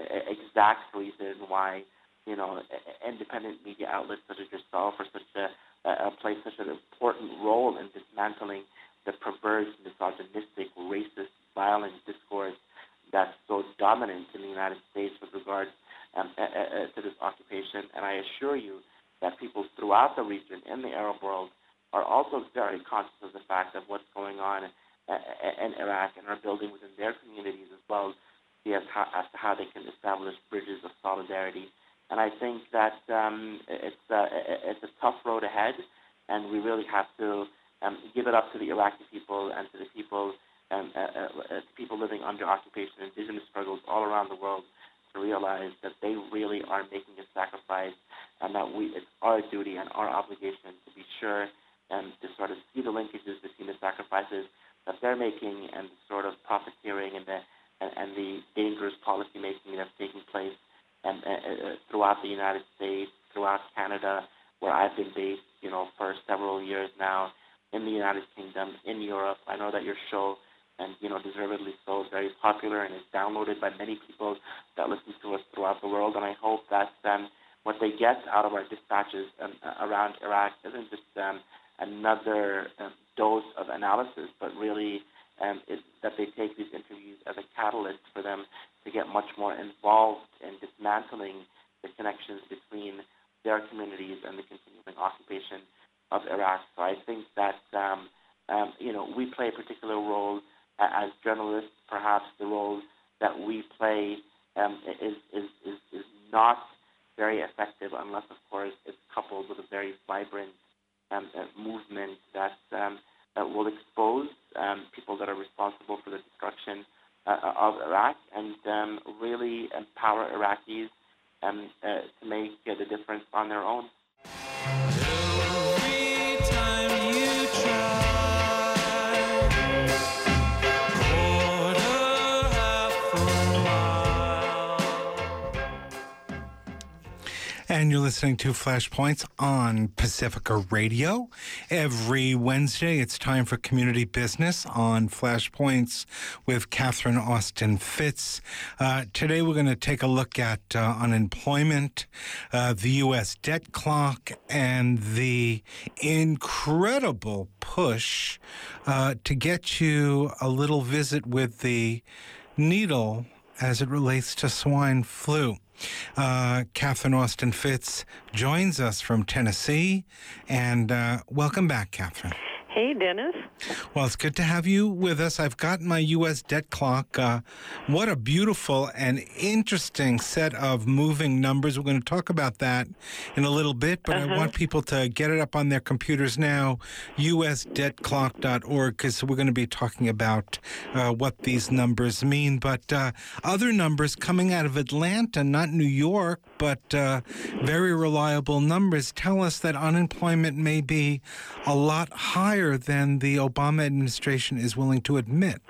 exact reason why, you know, independent media outlets such as yourself or such a, uh, play such an important role in dismantling the perverse, misogynistic, racist, violent discourse that's so dominant in the United States with regards um, uh, uh, to this occupation. And I assure you that people throughout the region in the Arab world are also very conscious of the fact of what's going on uh, in Iraq and are building within their communities as well as, how, as to how they can establish bridges of solidarity. And I think that um, it's, uh, it's a tough road ahead, and we really have to um, give it up to the Iraqi people and to the people um, uh, uh, people living under occupation, indigenous struggles all around the world, to realize that they really are making a sacrifice, and that we it's our duty and our obligation to be sure and to sort of see the linkages between the sacrifices that they're making and the sort of profiteering and the and, and the dangerous policy making that's taking place and, uh, uh, throughout the United States, throughout Canada, where I've been based, you know, for several years now, in the United Kingdom, in Europe. I know that your show, and, you know, deservedly so, is very popular and is downloaded by many people that listen to us throughout the world. And I hope that um, what they get out of our dispatches um, around Iraq isn't just um, another um, dose of analysis, but really um, it, that they take these interviews as a catalyst for them to get much more involved in dismantling the connections between their communities and the continuing occupation of Iraq. So I think that, um, um, you know, we play a particular role uh, as journalists. Perhaps the role that we play um, is, is, is, is not very effective unless, of course, it's coupled with a very vibrant um, uh, movement that, um, that will expose um, people that are responsible for the destruction uh, of Iraq and um, really empower Iraqis um, uh, to make uh, the difference on their own. And you're listening to Flashpoints on Pacifica Radio. Every Wednesday, it's time for Community Business on Flashpoints with Catherine Austin Fitts. Uh, today, we're going to take a look at uh, unemployment, uh, the U S debt clock, and the incredible push uh, to get you a little visit with the needle as it relates to swine flu. Uh, Catherine Austin Fitts joins us from Tennessee, and uh, welcome back, Catherine. Hey, Dennis. Well, it's good to have you with us. I've got my U S debt clock. Uh, what a beautiful and interesting set of moving numbers. We're going to talk about that in a little bit, but uh-huh. I want people to get it up on their computers now, U S debt clock dot org, because we're going to be talking about uh, what these numbers mean. But uh, other numbers coming out of Atlanta, not New York, but uh, very reliable numbers tell us that unemployment may be a lot higher than the Obama administration is willing to admit.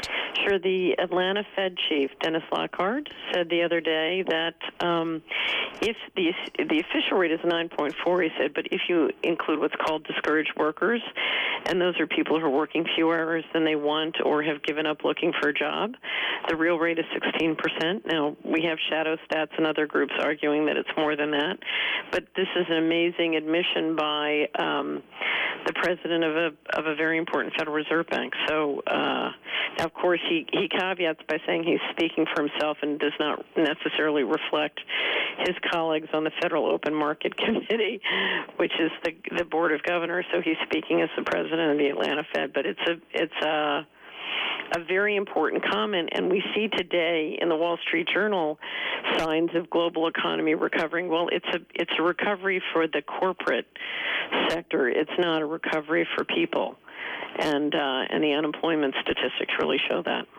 answer. The Atlanta Fed chief, Dennis Lockhart, said the other day that um, if the the official rate is nine point four, he said, but if you include what's called discouraged workers, and those are people who are working fewer hours than they want or have given up looking for a job, the real rate is sixteen percent. Now, we have shadow stats and other groups arguing that it's more than that, but this is an amazing admission by um, the president of a of a very important Federal Reserve Bank. So, uh, now, of course, he, he caveats by saying he's speaking for himself and does not necessarily reflect his colleagues on the Federal Open Market Committee, which is the the Board of Governors. So he's speaking as the president of the Atlanta Fed. But it's a it's a a very important comment, and we see today in the Wall Street Journal signs of global economy recovering. Well, it's a it's a recovery for the corporate sector. It's not a recovery for people, and uh, and the unemployment statistics really show that.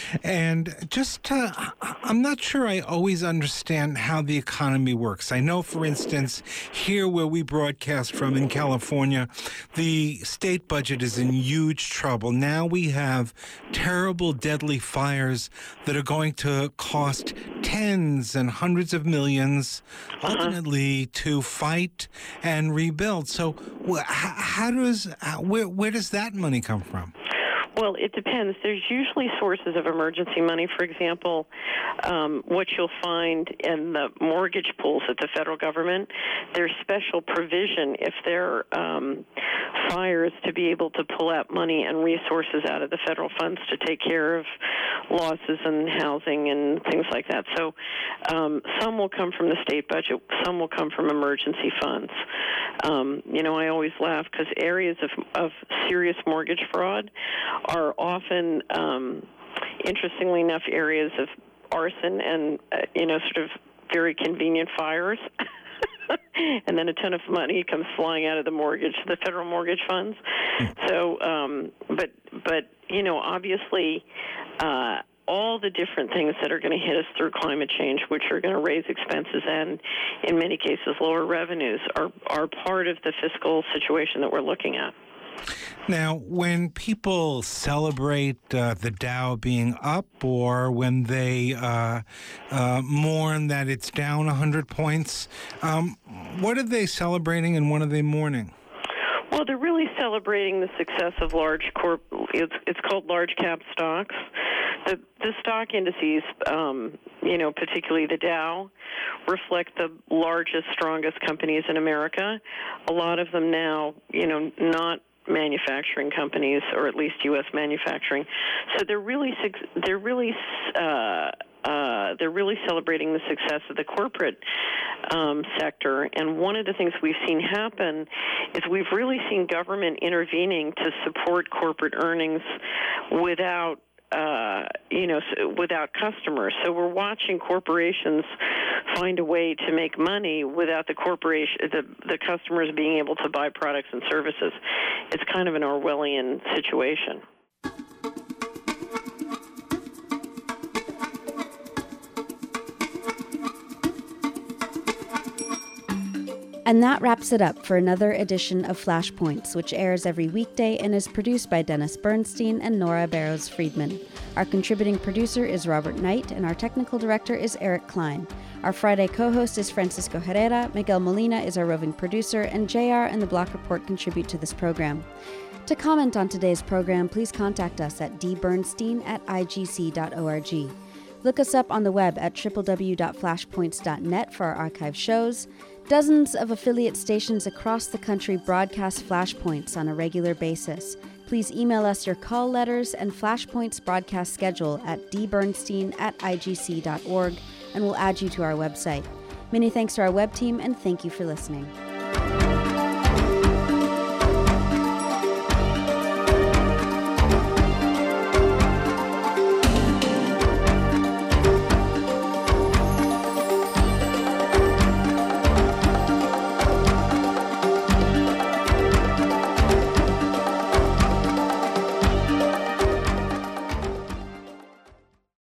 And just, uh, I'm not sure I always understand how the economy works. I know, for instance, here where we broadcast from in California, the state budget is in huge trouble. Now we have terrible, deadly fires that are going to cost tens and hundreds of millions, ultimately, uh-huh. to fight and rebuild. So wh- how does, where, where does that money come from? Well, it depends. There's usually sources of emergency money. For example, um, what you'll find in the mortgage pools at the federal government, there's special provision if there are um, fires to be able to pull out money and resources out of the federal funds to take care of losses in housing and things like that. So um, some will come from the state budget. Some will come from emergency funds. Um, you know, I always laugh because areas of, of serious mortgage fraud are often, um, interestingly enough, areas of arson and, uh, you know, sort of very convenient fires. And then a ton of money comes flying out of the mortgage, the federal mortgage funds. So, um, but, but, you know, obviously, uh, all the different things that are going to hit us through climate change, which are going to raise expenses and, in many cases, lower revenues, are, are part of the fiscal situation that we're looking at. Now, when people celebrate uh, the Dow being up, or when they uh, uh, mourn that it's down one hundred points, um, what are they celebrating and what are they mourning? Well, they're really celebrating the success of large corp. It's, it's called large cap stocks. The, the stock indices, um, you know, particularly the Dow, reflect the largest, strongest companies in America. A lot of them now, you know, not manufacturing companies, or at least U S manufacturing. So they're really they're really uh, uh, they're really celebrating the success of the corporate um, sector. And one of the things we've seen happen is we've really seen government intervening to support corporate earnings without Uh, you know, without customers. So we're watching corporations find a way to make money without the corporation, the, the customers being able to buy products and services. It's kind of an Orwellian situation. And that wraps it up for another edition of Flashpoints, which airs every weekday and is produced by Dennis Bernstein and Nora Barrows-Friedman. Our contributing producer is Robert Knight, and our technical director is Eric Klein. Our Friday co-host is Francisco Herrera, Miguel Molina is our roving producer, and J R and the Block Report contribute to this program. To comment on today's program, please contact us at dbernstein at i g c dot org. Look us up on the web at w w w dot flashpoints dot net for our archive shows. Dozens of affiliate stations across the country broadcast Flashpoints on a regular basis. Please email us your call letters and Flashpoints broadcast schedule at dbernstein at i g c dot org, and we'll add you to our website. Many thanks to our web team, and thank you for listening.